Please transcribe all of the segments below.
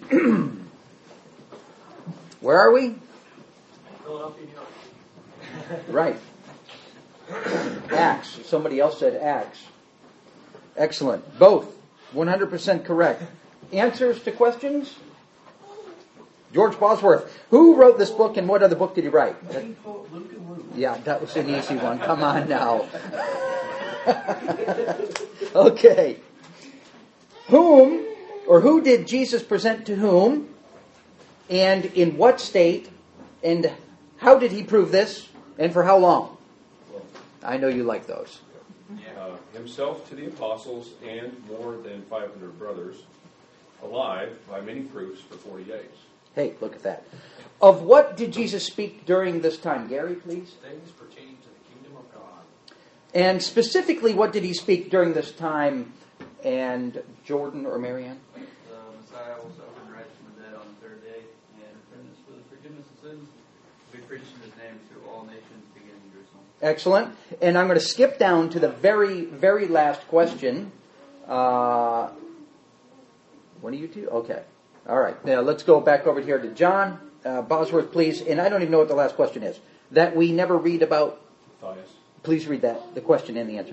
Where are we? Philadelphia, New York. Right. Acts. Somebody else said Acts. Excellent. Both. 100% correct. Answers to questions? George Bosworth. Who wrote this book and what other book did he write? Yeah, that was an easy one. Come on now. Okay. Who did Jesus present to whom? And in what state? And how did he prove this? And for how long? I know you like those. Himself to the apostles and more than 500 brothers, alive by many proofs for 40 days. Hey, look at that. Of what did Jesus speak during this time? Gary, please. Things pertaining to the kingdom of God. And specifically, what did he speak during this time? And Jordan or Marianne? The Messiah will suffer and rise from the dead on the third day, and repentance for the forgiveness of sins will be preached in his name to all nations, beginning in Jerusalem. Excellent. And I'm going to skip down to the very, very last question. What do you do? Okay. All right. Now let's go back over here to John Bosworth, please. And I don't even know what the last question is. That we never read about. Matthias. Please read that, the question and the answer.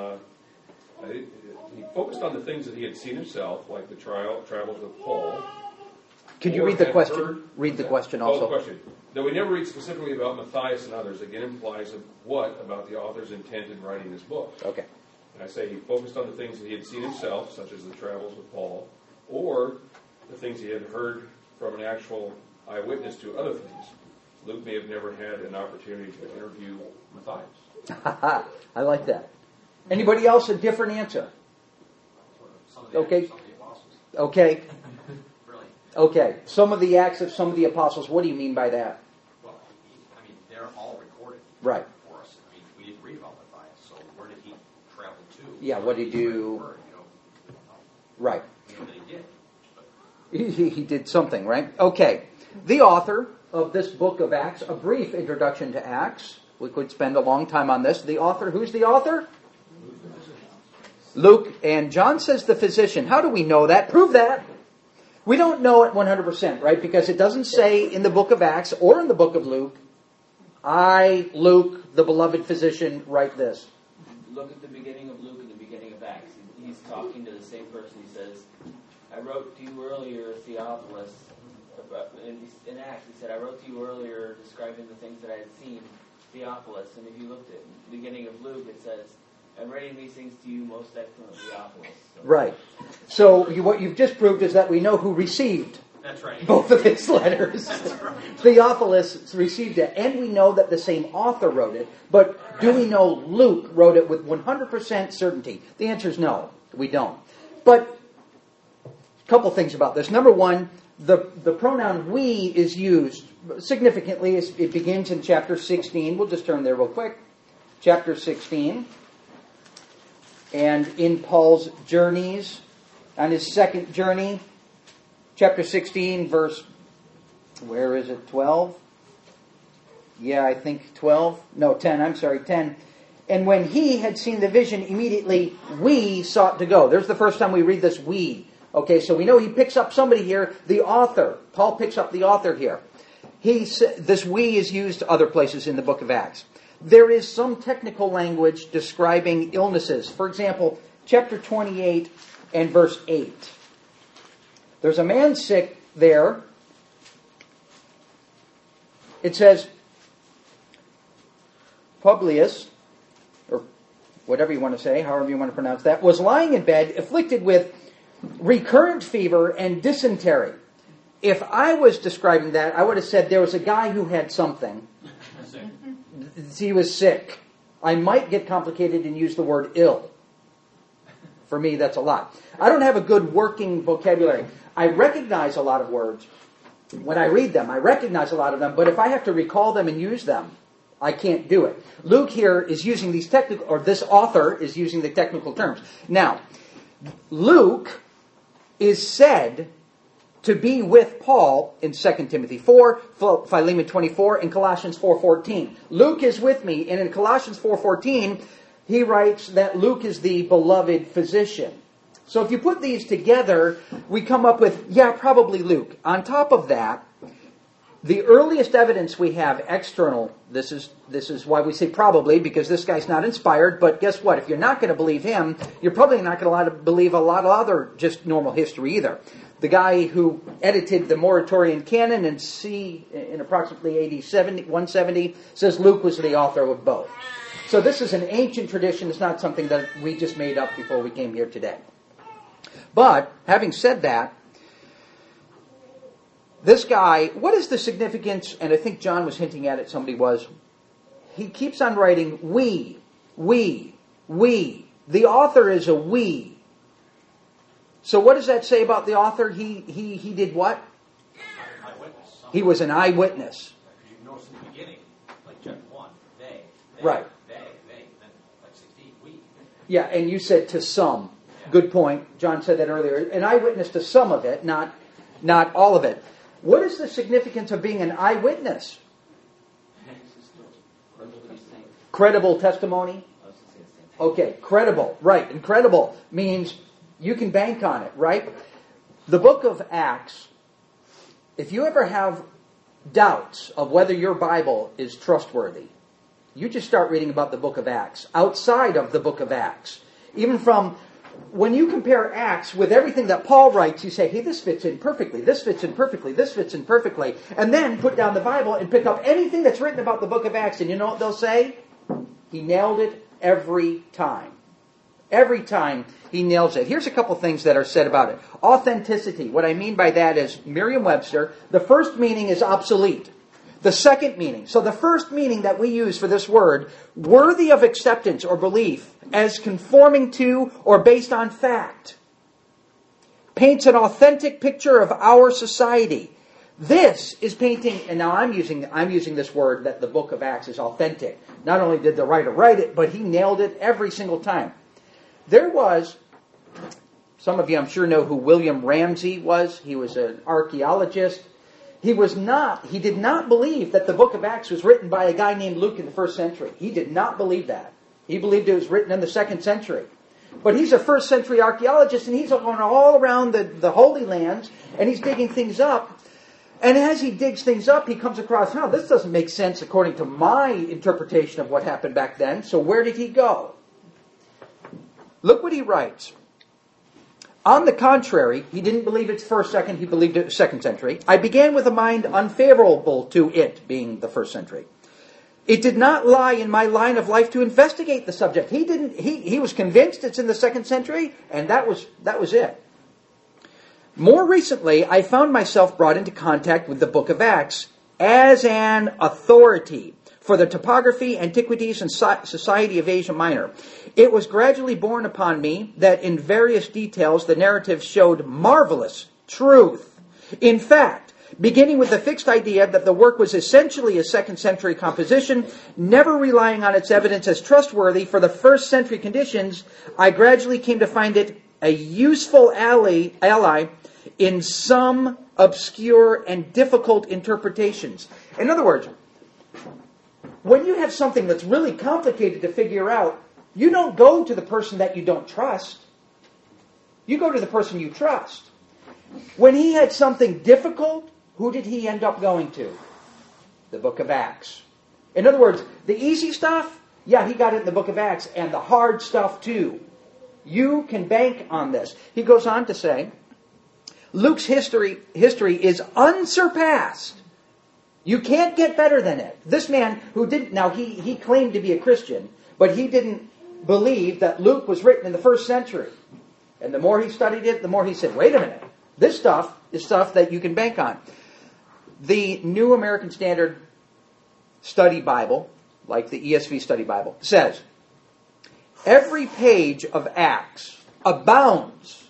He focused on the things that he had seen himself, like the travels of Paul. Could you read the question? Read the question also. Oh, the question. Though we never read specifically about Matthias and others, again implies what about the author's intent in writing this book. Okay. And I say he focused on the things that he had seen himself, such as the travels of Paul, or the things he had heard from an actual eyewitness to other things. Luke may have never had an opportunity to interview Matthias. I like that. Anybody else a different answer? Okay. Some of the apostles. Okay. Really? Okay. Some of the acts of some of the apostles. What do you mean by that? Well, they're all recorded Right. for us. We didn't read about Matthias, so where did he travel to? Yeah, what did he do? Right. We know that he did. He did something, right? Okay. The author of this book of Acts, a brief introduction to Acts. We could spend a long time on this. The author, who's the author? Luke. And John says the physician. How do we know that? Prove that. We don't know it 100%, right? Because it doesn't say in the book of Acts or in the book of Luke, I, Luke, the beloved physician, write this. Look at the beginning of Luke and the beginning of Acts. He's talking to the same person. He says, I wrote to you earlier, Theophilus, in Acts, he said, I wrote to you earlier describing the things that I had seen, Theophilus. And if you looked at the beginning of Luke, it says, I'm writing these things to you, most excellent Theophilus. So, right. So what you've just proved is that we know who received That's right. both of his letters. Right. Theophilus received it, and we know that the same author wrote it, but do we know Luke wrote it with 100% certainty? The answer is no, we don't. But a couple things about this. Number one, the pronoun we is used significantly. It begins in chapter 16. We'll just turn there real quick. Chapter 16. And in Paul's journeys, on his second journey, chapter 16, verse, where is it, 12? Yeah, I think 12. No, 10, I'm sorry, 10. And when he had seen the vision, immediately we sought to go. There's the first time we read this we. Okay, so we know he picks up somebody here, the author. Paul picks up the author here. This we is used other places in the book of Acts. There is some technical language describing illnesses. For example, chapter 28 and verse 8. There's a man sick there. It says, Publius, or whatever you want to say, however you want to pronounce that, was lying in bed, afflicted with recurrent fever and dysentery. If I was describing that, I would have said there was a guy who had something. He was sick. I might get complicated and use the word ill. For me, that's a lot. I don't have a good working vocabulary. I recognize a lot of words. When I read them, I recognize a lot of them, but if I have to recall them and use them, I can't do it. Luke here is using these technical, or this author is using the technical terms. Now, Luke is said to be with Paul in 2 Timothy 4, Philemon 24, and Colossians 4:14. Luke is with me, and in Colossians 4:14, he writes that Luke is the beloved physician. So if you put these together, we come up with, yeah, probably Luke. On top of that, the earliest evidence we have external, this is why we say probably, because this guy's not inspired, but guess what? If you're not going to believe him, you're probably not going to believe a lot of other just normal history either. The guy who edited the Muratorian canon in approximately AD 170 says Luke was the author of both. So this is an ancient tradition. It's not something that we just made up before we came here today. But, having said that, this guy, what is the significance, and I think John was hinting at it, somebody was, he keeps on writing, we. The author is a we. So what does that say about the author? He did what? Eyewitness. He was an eyewitness. Because you notice in the beginning, like chapter 1, they, Right. then like 16, we. Yeah, and you said to some. Good point. John said that earlier. An eyewitness to some of it, not all of it. What is the significance of being an eyewitness? Credible testimony? Okay, credible. Right, and credible means you can bank on it, right? The book of Acts, if you ever have doubts of whether your Bible is trustworthy, you just start reading about the book of Acts, outside of the book of Acts. Even from, when you compare Acts with everything that Paul writes, you say, hey, this fits in perfectly, this fits in perfectly, this fits in perfectly. And then put down the Bible and pick up anything that's written about the book of Acts, and you know what they'll say? He nailed it every time. Every time he nails it. Here's a couple things that are said about it. Authenticity. What I mean by that is Merriam-Webster, the first meaning is obsolete. The second meaning. So the first meaning that we use for this word, worthy of acceptance or belief as conforming to or based on fact, paints an authentic picture of our society. This is painting, and now I'm using this word that the book of Acts is authentic. Not only did the writer write it, but he nailed it every single time. There was, some of you I'm sure know who William Ramsey was. He was an archaeologist. He did not believe that the book of Acts was written by a guy named Luke in the first century. He did not believe that. He believed it was written in the second century. But he's a first century archaeologist, and he's going all around the Holy Lands, and he's digging things up. And as he digs things up, he comes across, this doesn't make sense according to my interpretation of what happened back then. So where did he go? Look what he writes. On the contrary, he didn't believe it's first, second, he believed it was second century. I began with a mind unfavorable to it being the first century. It did not lie in my line of life to investigate the subject. He was convinced it's in the second century, and that was it. More recently, I found myself brought into contact with the book of Acts as an authority for the topography, antiquities, and society of Asia Minor. It was gradually borne upon me that in various details the narrative showed marvelous truth. In fact, beginning with the fixed idea that the work was essentially a second century composition, never relying on its evidence as trustworthy for the first century conditions, I gradually came to find it a useful ally in some obscure and difficult interpretations. In other words, when you have something that's really complicated to figure out, you don't go to the person that you don't trust. You go to the person you trust. When he had something difficult, who did he end up going to? The book of Acts. In other words, the easy stuff, yeah, he got it in the book of Acts, and the hard stuff too. You can bank on this. He goes on to say, Luke's history is unsurpassed. You can't get better than it. This man who didn't, now he claimed to be a Christian, but he didn't believe that Luke was written in the first century. And the more he studied it, the more he said, wait a minute, this stuff is stuff that you can bank on. The New American Standard Study Bible, like the ESV Study Bible, says, every page of Acts abounds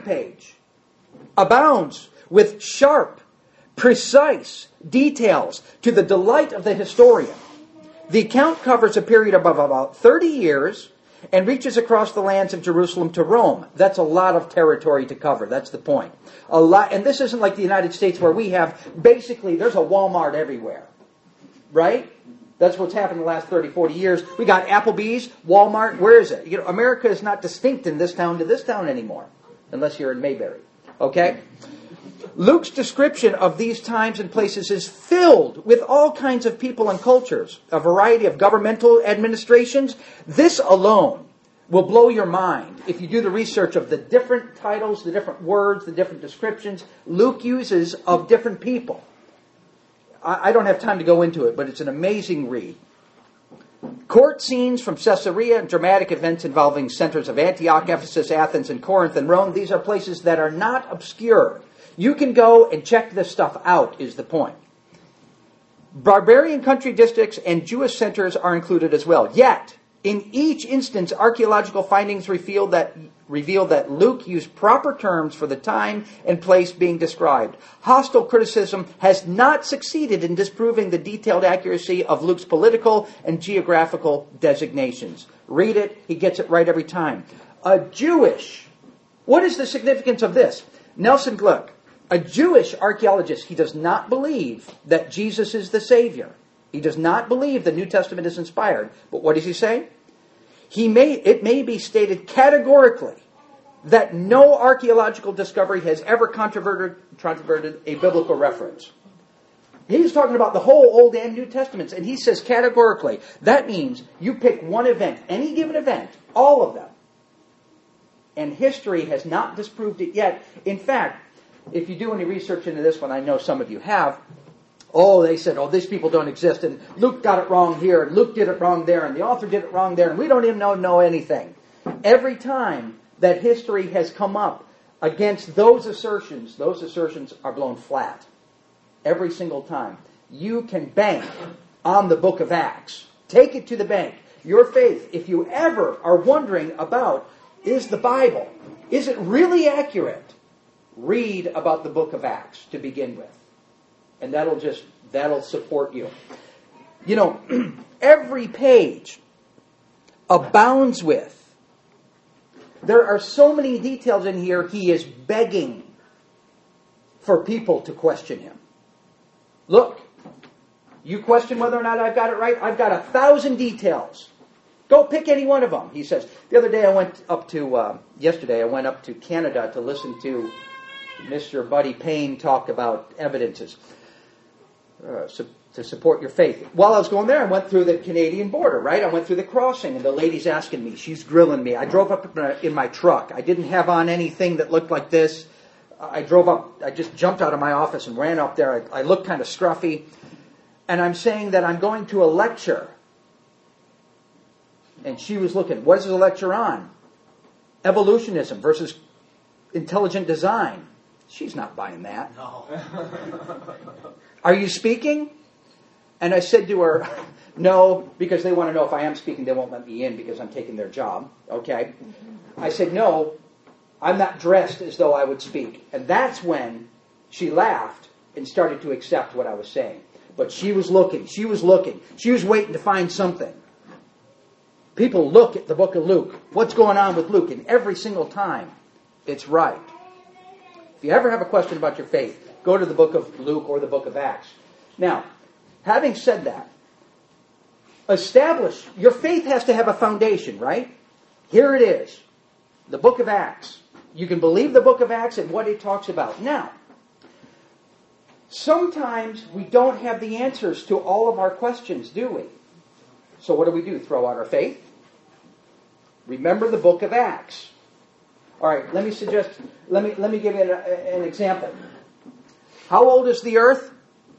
with sharp, precise details to the delight of the historian. The account covers a period of about 30 years and reaches across the lands of Jerusalem to Rome. That's a lot of territory to cover. That's the point. A lot, and this isn't like the United States where we have, basically, there's a Walmart everywhere. Right? That's what's happened in the last 30, 40 years. We got Applebee's, Walmart, where is it? America is not distinct in this town to this town anymore. unless you're in Mayberry. Okay? Luke's description of these times and places is filled with all kinds of people and cultures, a variety of governmental administrations. This alone will blow your mind if you do the research of the different titles, the different words, the different descriptions Luke uses of different people. I don't have time to go into it, but it's an amazing read. Court scenes from Caesarea and dramatic events involving centers of Antioch, Ephesus, Athens, and Corinth and Rome. These are places that are not obscure. You can go and check this stuff out, is the point. Barbarian country districts and Jewish centers are included as well. Yet, in each instance, archaeological findings reveal that Luke used proper terms for the time and place being described. Hostile criticism has not succeeded in disproving the detailed accuracy of Luke's political and geographical designations. Read it, he gets it right every time. What is the significance of this? Nelson Gluck, a Jewish archaeologist, he does not believe that Jesus is the Savior. He does not believe the New Testament is inspired. But what does he say? It may be stated categorically that no archaeological discovery has ever controverted a biblical reference. He's talking about the whole Old and New Testaments, and he says categorically, that means you pick one event, any given event, all of them, and history has not disproved it yet. In fact, if you do any research into this one, I know some of you have, they said, these people don't exist, and Luke got it wrong here, and Luke did it wrong there, and the author did it wrong there, and we don't even know anything. Every time that history has come up against those assertions are blown flat. Every single time. You can bank on the book of Acts. Take it to the bank. Your faith, if you ever are wondering about, is the Bible, is it really accurate? Read about the book of Acts to begin with. And that'll support you. You know, every page abounds with. There are so many details in here, he is begging for people to question him. Look, you question whether or not I've got it right? I've got 1,000 details. Go pick any one of them, he says. The other day yesterday I went up to Canada to listen to Mr. Buddy Payne talk about evidences to support your faith. While I was going there, I went through the Canadian border, right? I went through the crossing, and the lady's asking me. She's grilling me. I drove up in my truck. I didn't have on anything that looked like this. I drove up. I just jumped out of my office and ran up there. I looked kind of scruffy. And I'm saying that I'm going to a lecture. And she was looking, what is the lecture on? Evolutionism versus intelligent design. She's not buying that. No. Are you speaking? And I said to her, no, because they want to know if I am speaking, they won't let me in because I'm taking their job. Okay? I said, no, I'm not dressed as though I would speak. And that's when she laughed and started to accept what I was saying. But she was looking. She was waiting to find something. People look at the book of Luke. What's going on with Luke? And every single time, it's right. If you ever have a question about your faith, go to the book of Luke or the book of Acts. Now, having said that, your faith has to have a foundation, right? Here it is, the book of Acts. You can believe the book of Acts and what it talks about. Now, sometimes we don't have the answers to all of our questions, do we? So what do? Throw out our faith? Remember the book of Acts. All right, let me give you an example. How old is the earth?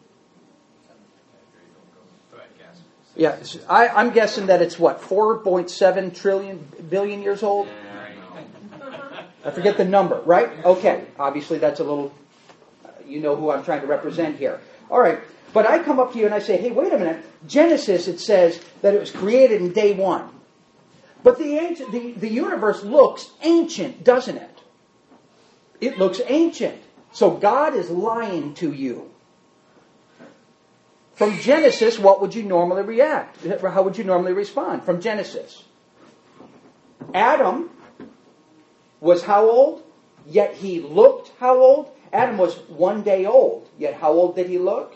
Yeah, I'm guessing that it's 4.7 billion years old? I forget the number, right? Okay, obviously that's a little, you know who I'm trying to represent here. All right, but I come up to you and I say, hey, wait a minute. Genesis, it says that it was created in day one. But the universe looks ancient, doesn't it? It looks ancient. So God is lying to you. From Genesis, what would you normally react? How would you normally respond from Genesis? Adam was how old? Yet he looked how old? Adam was 1 day old. Yet how old did he look?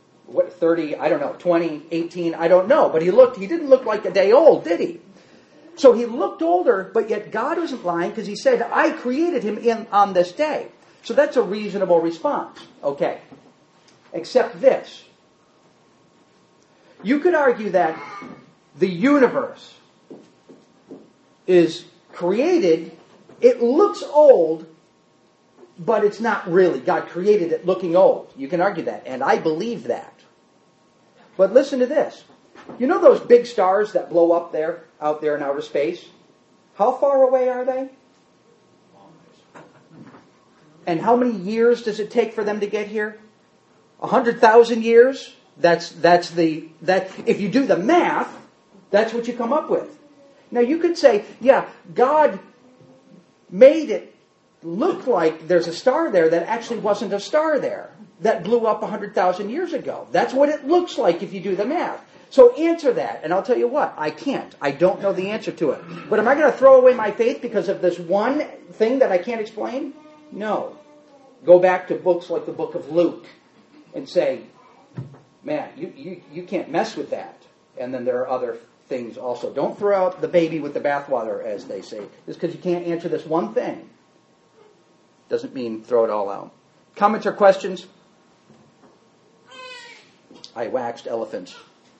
30, I don't know, 20, 18, I don't know. But he didn't look like a day old, did he? So he looked older, but yet God wasn't lying because he said, I created him on this day. So that's a reasonable response. Okay. Except this. You could argue that the universe is created, it looks old, but it's not really. God created it looking old. You can argue that, and I believe that. But listen to this. You know those big stars that blow up there, out there in outer space? How far away are they? And how many years does it take for them to get here? 100,000 years? If you do the math, that's what you come up with. Now you could say, yeah, God made it look like there's a star there that actually wasn't a star there, that blew up 100,000 years ago. That's what it looks like if you do the math. So answer that, and I'll tell you what, I can't. I don't know the answer to it. But am I going to throw away my faith because of this one thing that I can't explain? No. Go back to books like the book of Luke and say, man, you can't mess with that. And then there are other things also. Don't throw out the baby with the bathwater, as they say. Just because you can't answer this one thing doesn't mean throw it all out. Comments or questions? I waxed elephants.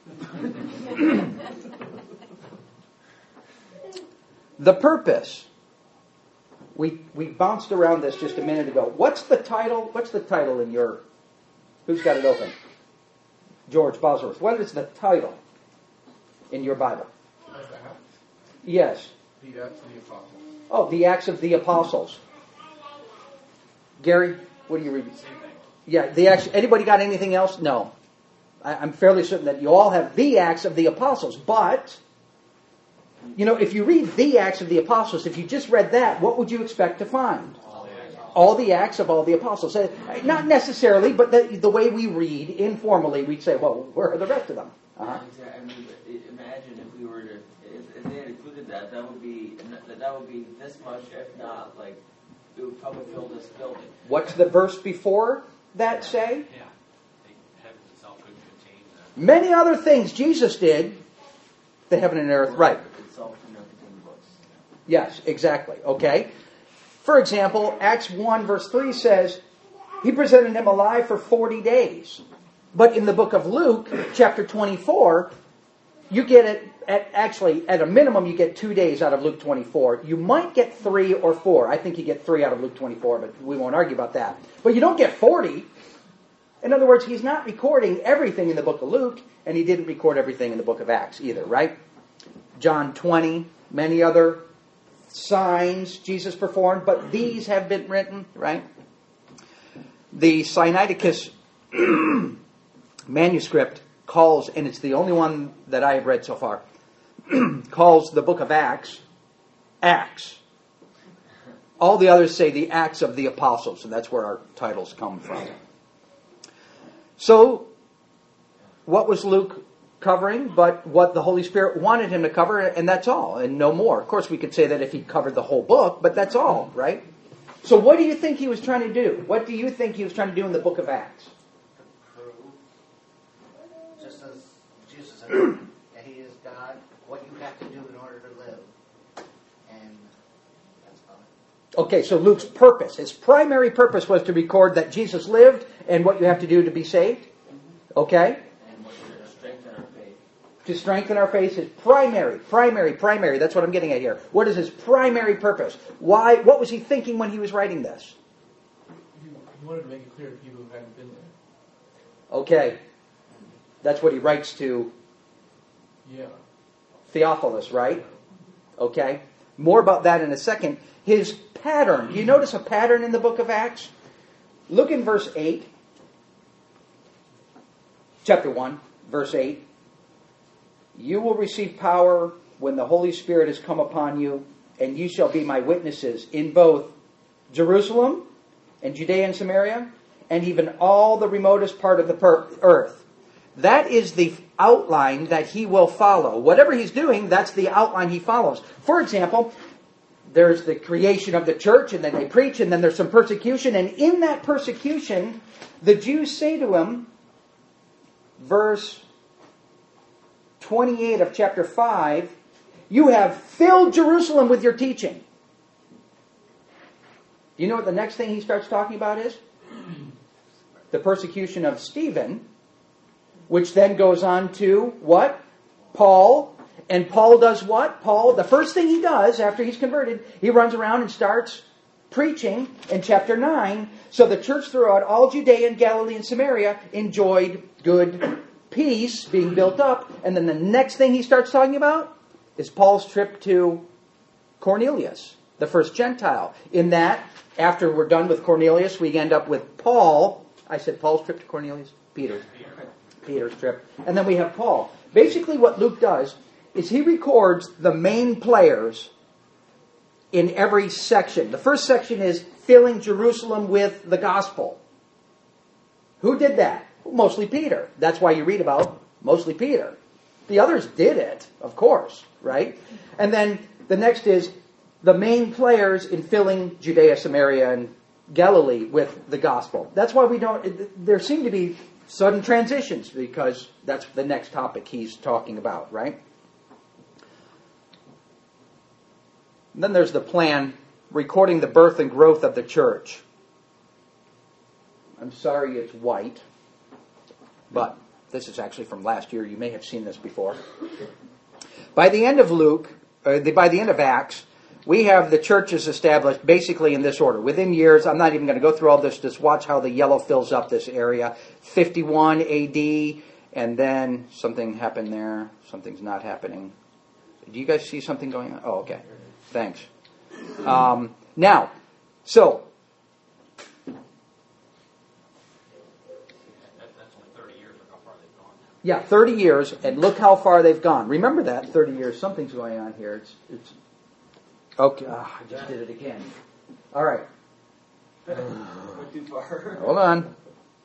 The purpose. We bounced around this just a minute ago. What's the title? What's the title in your... Who's got it open? George Bosworth. What is the title in your Bible? Yes. The Acts of the Apostles. Oh, the Acts of the Apostles. Gary, what do you read? Same thing. Yeah, the Acts. Anybody got anything else? No. I'm fairly certain that you all have the Acts of the Apostles. But, you know, if you read the Acts of the Apostles, if you just read that, what would you expect to find? All the Acts of all the Apostles. Not necessarily, but the way we read, informally, we'd say, well, where are the rest of them? Uh-huh. I mean, imagine if we were to, if they had included that would be this much, if not, like, it would probably fill this building. What's the verse before that say? Yeah. Heaven itself couldn't contain that. Many other things Jesus did, the heaven and earth, right. Itself could not contain books. Yes, exactly. Okay. For example, Acts 1 verse 3 says, he presented him alive for 40 days. But in the book of Luke, chapter 24, you get it, at a minimum, you get 2 days out of Luke 24. You might get 3 or 4. I think you get 3 out of Luke 24, but we won't argue about that. But you don't get 40. In other words, he's not recording everything in the book of Luke, and he didn't record everything in the book of Acts either, right? John 20, many other signs Jesus performed, but these have been written, right? The Sinaiticus manuscript calls, and it's the only one that I have read so far, calls the book of Acts, Acts. All the others say the Acts of the Apostles, and that's where our titles come from. So, what was Luke covering? But what the Holy Spirit wanted him to cover, and that's all, and no more. Of course, we could say that if he covered the whole book, but that's all, right? So what do you think he was trying to do? What do you think he was trying to do in the book of Acts? Just as Jesus said, that he is God, what you have to do in order to live. And that's fine. Okay, so Luke's purpose, his primary purpose was to record that Jesus lived and what you have to do to be saved. Okay? And to strengthen our faith. To strengthen our faith is primary. That's what I'm getting at here. What is his primary purpose? Why? What was he thinking when he was writing this? He wanted to make it clear to people who hadn't been there. Okay. That's what he writes to Yeah. Theophilus, right? Okay. More about that in a second. His pattern. Do you notice a pattern in the book of Acts? Look in verse 8. Chapter 1, verse 8. You will receive power when the Holy Spirit has come upon you, and you shall be my witnesses in both Jerusalem and Judea and Samaria, and even all the remotest part of the earth. That is the outline that he will follow. Whatever he's doing, that's the outline he follows. For example, there's the creation of the church, and then they preach, and then there's some persecution, and in that persecution, the Jews say to him, verse 28 of chapter 5, You have filled Jerusalem with your teaching. You know what the next thing he starts talking about is? The persecution of Stephen, which then goes on to what? Paul. And Paul does what? Paul, the first thing he does after he's converted, he runs around and starts preaching in chapter 9. So the church throughout all Judea and Galilee and Samaria enjoyed good peace being built up. And then the next thing he starts talking about is Paul's trip to Cornelius, the first Gentile. In that, after we're done with Cornelius, we end up with Paul. I said Paul's trip to Cornelius? Peter's trip. And then we have Paul. Basically what Luke does is he records the main players in every section. The first section is filling Jerusalem with the gospel. Who did that? Mostly Peter. That's why you read about mostly Peter. The others did it, of course, right? And then the next is the main players in filling Judea, Samaria, and Galilee with the gospel. That's why there seem to be sudden transitions, because that's the next topic he's talking about, right? And then there's the plan recording the birth and growth of the church. I'm sorry it's white, but this is actually from last year. You may have seen this before. By the end of by the end of Acts, we have the churches established basically in this order. Within years, I'm not even going to go through all this, just watch how the yellow fills up this area. 51 AD, and then something happened there. Something's not happening. Do you guys see something going on? Oh, okay. Thanks. Now, so... That's only 30 years. Look how far they've gone now. Yeah, 30 years, and look how far they've gone. Remember that, 30 years. Something's going on here. It's okay. I just did it again. All right. Went too far. Hold on.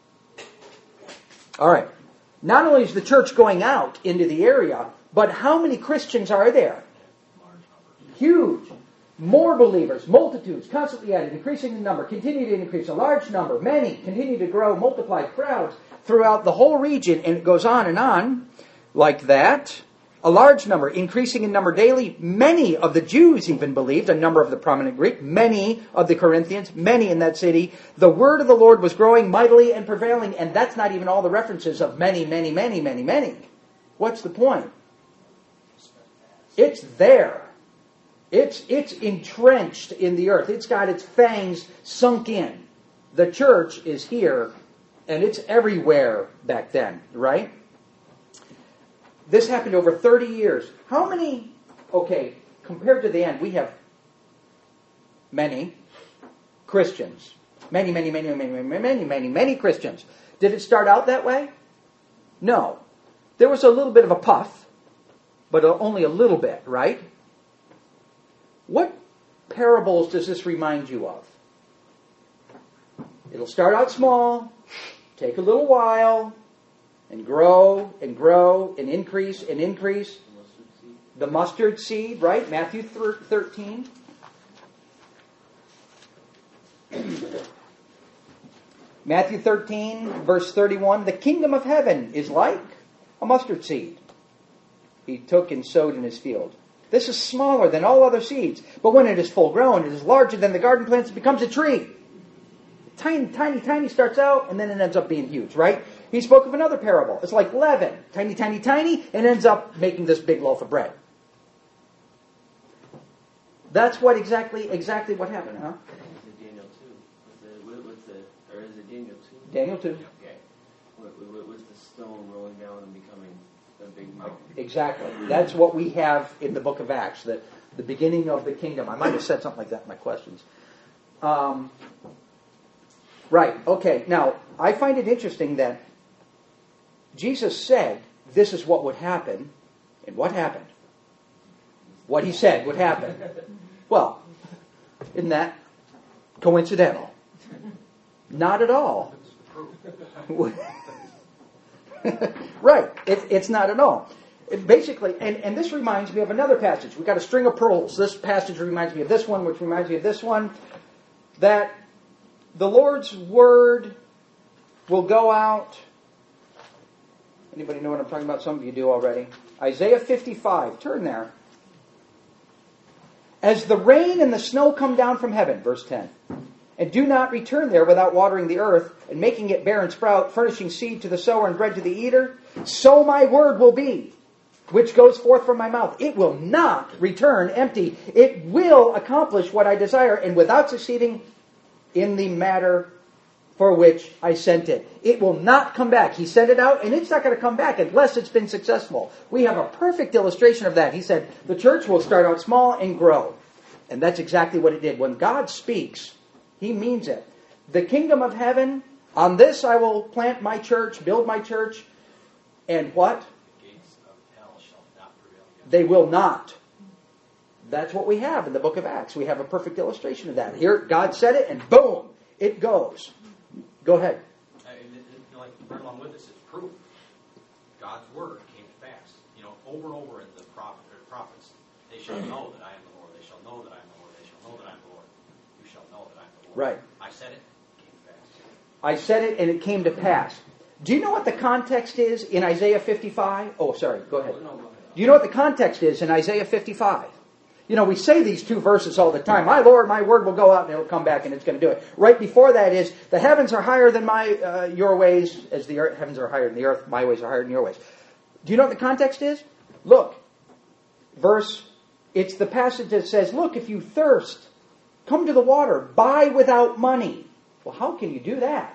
All right. Not only is the church going out into the area, but how many Christians are there? Huge. More believers, multitudes, constantly added, increasing in number, continue to increase, a large number, many, continue to grow, multiply, crowds throughout the whole region, and it goes on like that. A large number, increasing in number daily. Many of the Jews even believed, a number of the prominent Greek, many of the Corinthians, many in that city. The word of the Lord was growing mightily and prevailing, and that's not even all the references of many, many, many, many, many. What's the point? It's there. It's entrenched in the earth. It's got its fangs sunk in. The church is here, and it's everywhere back then, right? This happened over 30 years. How many, compared to the end, we have many Christians. Many, many, many, many, many, many, many, many Christians. Did it start out that way? No. There was a little bit of a puff, but only a little bit, right? What parables does this remind you of? It'll start out small, take a little while, and grow and grow and increase and increase. The mustard seed, right? Matthew 13. Matthew 13, verse 31. The kingdom of heaven is like a mustard seed he took and sowed in his field. This is smaller than all other seeds, but when it is full grown, it is larger than the garden plants, it becomes a tree. Tiny, tiny, tiny starts out, and then it ends up being huge, right? He spoke of another parable. It's like leaven. Tiny, tiny, tiny, and ends up making this big loaf of bread. That's what exactly what happened, huh? Is it Daniel 2? Or is it Daniel 2? Daniel 2. Okay. What was the stone rolling down and becoming a big mountain? Exactly. That's what we have in the book of Acts, the beginning of the kingdom. I might have said something like that in my questions. Right. Okay. Now, I find it interesting that Jesus said this is what would happen, and what happened? What he said would happen. Well, isn't that coincidental? Not at all. Right. It's not at all. Basically, and this reminds me of another passage. We've got a string of pearls. This passage reminds me of this one, which reminds me of this one. That the Lord's word will go out. Anybody know what I'm talking about? Some of you do already. Isaiah 55. Turn there. As the rain and the snow come down from heaven, verse 10, and do not return there without watering the earth and making it bear and sprout, furnishing seed to the sower and bread to the eater, so my word will be, which goes forth from my mouth. It will not return empty. It will accomplish what I desire, and without succeeding in the matter for which I sent it. It will not come back. He sent it out, and it's not going to come back unless it's been successful. We have a perfect illustration of that. He said, the church will start out small and grow. And that's exactly what it did. When God speaks, He means it. The kingdom of heaven, on this I will plant my church, build my church, and what? The gates of hell shall not prevail against They will not. That's what we have in the book of Acts. We have a perfect illustration of that. Here, God said it, and boom, it goes. Go ahead. Like right along with this, it's proof. God's word came to pass. Over and over in the prophets, they shall know that I am the Lord. They shall know that I am the Lord. They shall know that I am the Lord. You shall know that I am the Lord. Right. I said it came to pass. I said it, and it came to pass. Do you know what the context is in Isaiah 55? Oh, sorry. Go ahead. No, go ahead. Do you know what the context is in Isaiah 55? We say these two verses all the time. My Lord, my word will go out and it'll come back and it's going to do it. Right before that is, the heavens are higher than your ways, as the heavens are higher than the earth, my ways are higher than your ways. Do you know what the context is? Look, it's the passage that says, look, if you thirst, come to the water, buy without money. Well, how can you do that?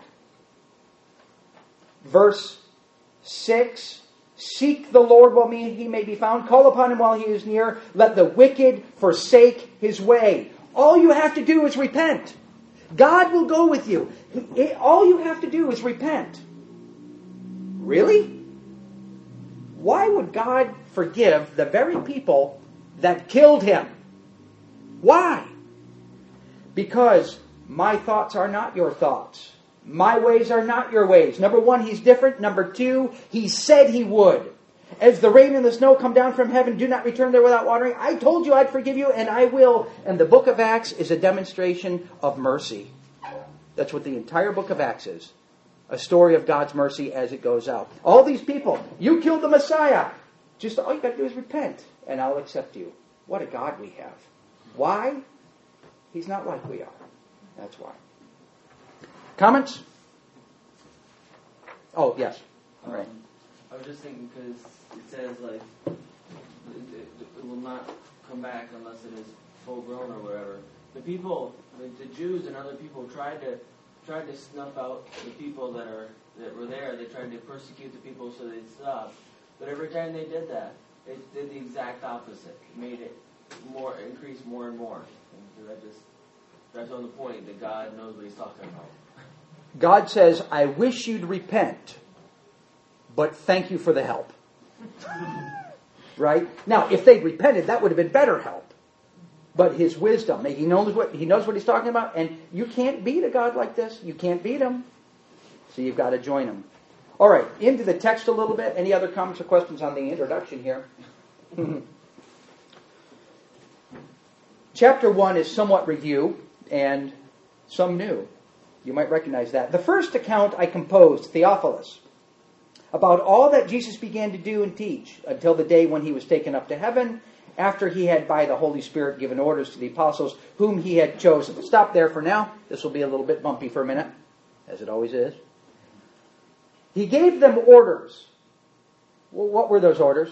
Verse 6, seek the Lord while He may be found. Call upon Him while He is near. Let the wicked forsake his way. All you have to do is repent. God will go with you. All you have to do is repent. Really? Why would God forgive the very people that killed Him? Why? Because my thoughts are not your thoughts. My ways are not your ways. Number one, He's different. Number two, He said He would. As the rain and the snow come down from heaven, do not return there without watering. I told you I'd forgive you, and I will. And the book of Acts is a demonstration of mercy. That's what the entire book of Acts is. A story of God's mercy as it goes out. All these people, you killed the Messiah. Just all you got to do is repent, and I'll accept you. What a God we have. Why? He's not like we are. That's why. Comments? Oh, yes. All right. I was just thinking because it says it will not come back unless it is full grown or whatever. The people, the Jews and other people tried to snuff out the people that were there. They tried to persecute the people so they'd stop. But every time they did that, they did the exact opposite. Made it increase more and more. And that just drives home the point that God knows what He's talking about. God says, I wish you'd repent, but thank you for the help. Right? Now, if they'd repented, that would have been better help. But His wisdom, He knows what He's talking about, and you can't beat a God like this. You can't beat Him. So you've got to join Him. All right, into the text a little bit. Any other comments or questions on the introduction here? Chapter 1 is somewhat review and some new. You might recognize that. The first account I composed, Theophilus, about all that Jesus began to do and teach until the day when He was taken up to heaven, after He had by the Holy Spirit given orders to the apostles whom He had chosen. Stop there for now. This will be a little bit bumpy for a minute, as it always is. He gave them orders. Well, what were those orders?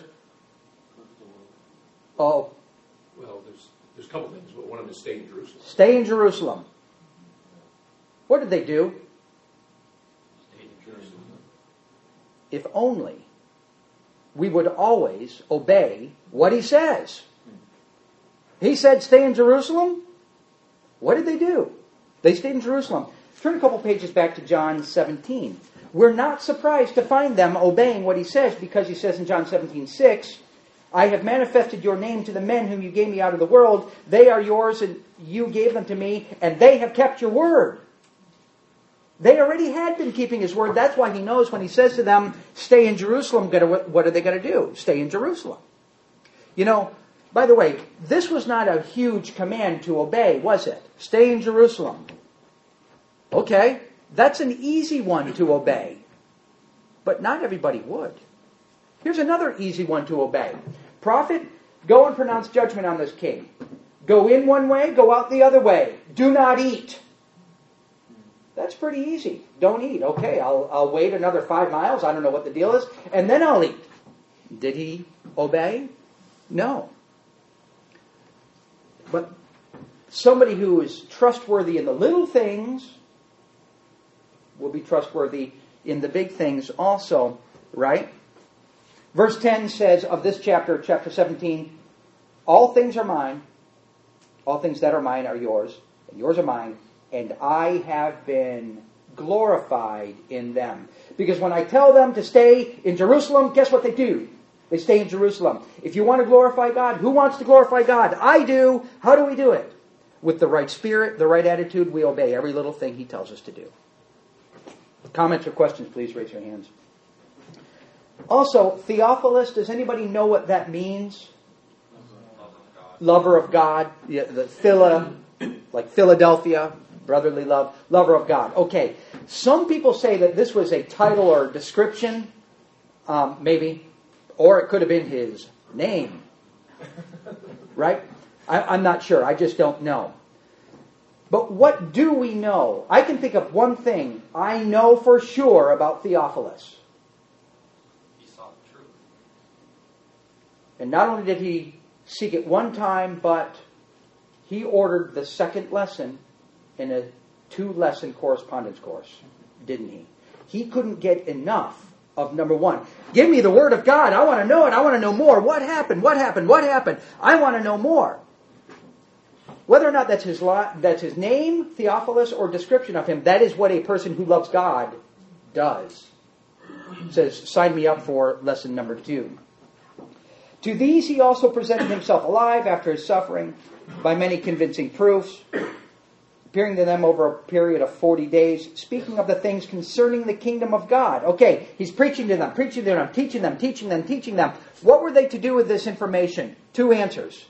Oh, Well, there's a couple things, but one of them is stay in Jerusalem. stay in Jerusalem. What did they do? Stayed in Jerusalem. If only we would always obey what He says. He said, stay in Jerusalem. What did they do? They stayed in Jerusalem. Turn a couple pages back to John 17. We're not surprised to find them obeying what He says, because He says in John 17:6, I have manifested your name to the men whom you gave me out of the world. They are yours, and you gave them to me, and they have kept your word. They already had been keeping His word. That's why He knows when He says to them, stay in Jerusalem, what are they going to do? Stay in Jerusalem. By the way, this was not a huge command to obey, was it? Stay in Jerusalem. Okay, that's an easy one to obey. But not everybody would. Here's another easy one to obey. Prophet, go and pronounce judgment on this king. Go in one way, go out the other way. Do not eat. That's pretty easy. Don't eat. Okay, I'll wait another 5 miles. I don't know what the deal is. And then I'll eat. Did he obey? No. But somebody who is trustworthy in the little things will be trustworthy in the big things also, right? Verse 10 says of this chapter, chapter 17, all things are mine, all things that are mine are yours, and yours are mine, and I have been glorified in them. Because when I tell them to stay in Jerusalem, guess what they do? They stay in Jerusalem. If you want to glorify God, who wants to glorify God? I do. How do we do it? With the right spirit, the right attitude, we obey every little thing he tells us to do. Comments or questions, please raise your hands. Also, Theophilus, does anybody know what that means? Lover of God. Yeah, the phila, like Philadelphia, brotherly love. Lover of God. Okay. Some people say that this was a title or description, maybe. Or it could have been his name. Right? I'm not sure. I just don't know. But what do we know? I can think of one thing I know for sure about Theophilus. He saw the truth. And not only did he seek it one time, but he ordered the second lesson in a 2-lesson correspondence course, didn't he? He couldn't get enough of number 1. Give me the Word of God. I want to know it. I want to know more. What happened? What happened? What happened? I want to know more. Whether or not that's his name, Theophilus, or description of him, that is what a person who loves God does. It says, sign me up for lesson number 2. To these he also presented himself alive after his suffering by many convincing proofs, appearing to them over a period of 40 days, speaking of the things concerning the kingdom of God. Okay, he's preaching to them, teaching them. What were they to do with this information? 2 answers.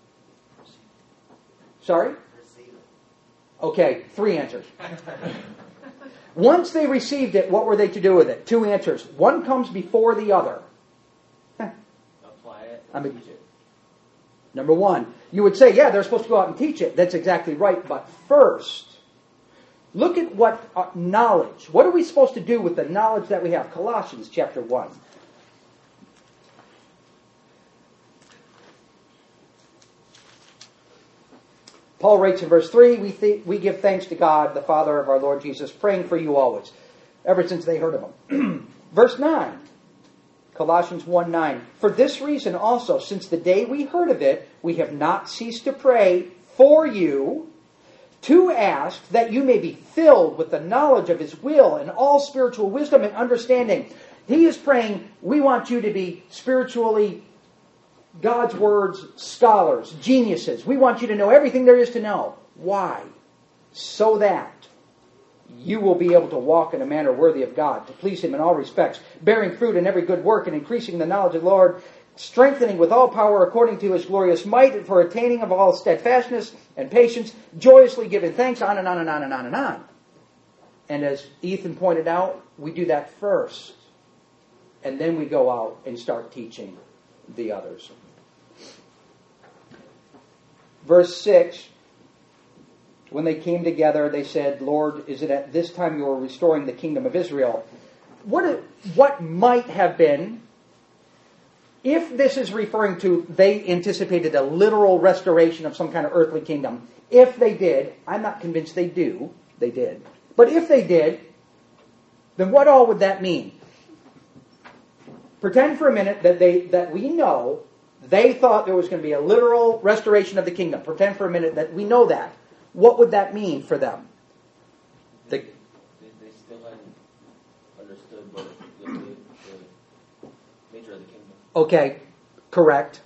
Sorry? Okay, 3 answers. Once they received it, what were they to do with it? 2 answers. One comes before the other. Apply it. Number 1, you would say, yeah, they're supposed to go out and teach it. That's exactly right. But first, look at what knowledge. What are we supposed to do with the knowledge that we have? Colossians chapter 1. Paul writes in verse 3, we give thanks to God, the Father of our Lord Jesus, praying for you always, ever since they heard of him. Verse 9, Colossians 1:9. For this reason also, since the day we heard of it, we have not ceased to pray for you, to ask that you may be filled with the knowledge of his will and all spiritual wisdom and understanding. He is praying, we want you to be spiritually God's Word's scholars, geniuses. We want you to know everything there is to know. Why? So that you will be able to walk in a manner worthy of God, to please him in all respects, bearing fruit in every good work and increasing the knowledge of the Lord, strengthening with all power according to his glorious might, and for attaining of all steadfastness and patience, joyously giving thanks, on and on and on and on and on. And as Ethan pointed out, we do that first. And then we go out and start teaching the others. Verse 6, when they came together, they said, Lord, is it at this time you are restoring the kingdom of Israel? What might have been, if this is referring to they anticipated a literal restoration of some kind of earthly kingdom, if they did, I'm not convinced they did, but if they did, then what all would that mean? Pretend for a minute that we know they thought there was going to be a literal restoration of the kingdom. Pretend for a minute that we know that. What would that mean for them? They still hadn't understood what the nature of the kingdom. Okay, correct.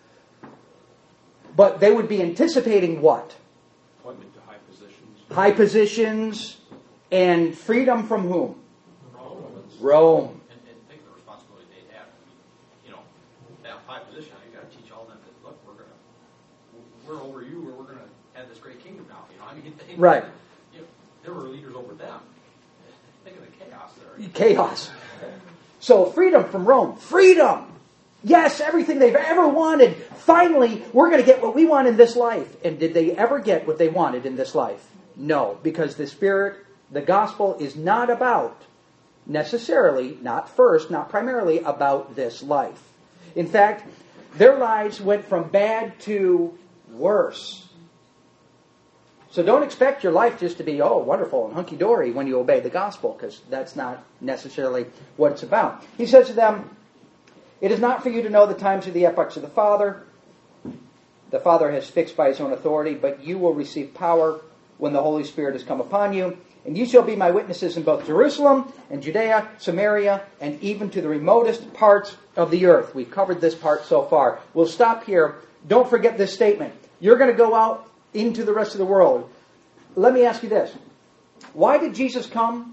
But they would be anticipating what? Appointment to high positions. High positions and freedom from whom? Rome. And think of the responsibility they have. That high position, you got to teach all them that, look, we're over you, or we're going to have this great kingdom now. Right. There were leaders over them. Think of the chaos there. Chaos. So freedom from Rome. Freedom! Yes, everything they've ever wanted. Finally, we're going to get what we want in this life. And did they ever get what they wanted in this life? No, because the Spirit, the gospel is not about, necessarily, not first, not primarily about this life. In fact, their lives went from bad to worse. So don't expect your life just to be, wonderful and hunky-dory when you obey the gospel, because that's not necessarily what it's about. He says to them, it is not for you to know the times or the epochs of the Father. The Father has fixed by his own authority, but you will receive power when the Holy Spirit has come upon you. And you shall be my witnesses in both Jerusalem and Judea, Samaria, and even to the remotest parts of the earth. We've covered this part so far. We'll stop here. Don't forget this statement. You're going to go out into the rest of the world. Let me ask you this. Why did Jesus come?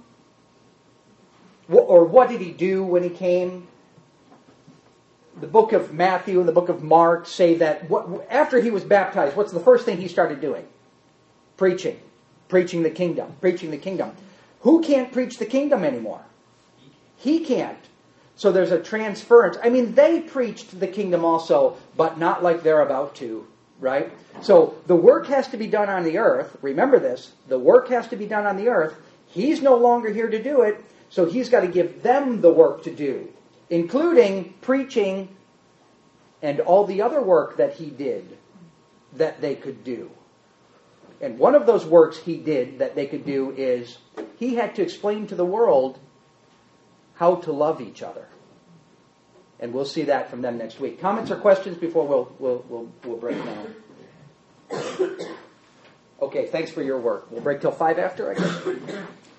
Or what did he do when he came? The book of Matthew and the book of Mark say that after he was baptized, what's the first thing he started doing? Preaching. Preaching the kingdom. Preaching the kingdom. Who can't preach the kingdom anymore? He can't. So there's a transference. I mean, they preached the kingdom also, but not like they're about to, right? So the work has to be done on the earth. Remember this. The work has to be done on the earth. He's no longer here to do it, so he's got to give them the work to do, including preaching and all the other work that he did that they could do. And one of those works he did that they could do is he had to explain to the world how to love each other. And we'll see that from them next week. Comments or questions before we'll break now? Okay, thanks for your work. We'll break till 5 after, I guess.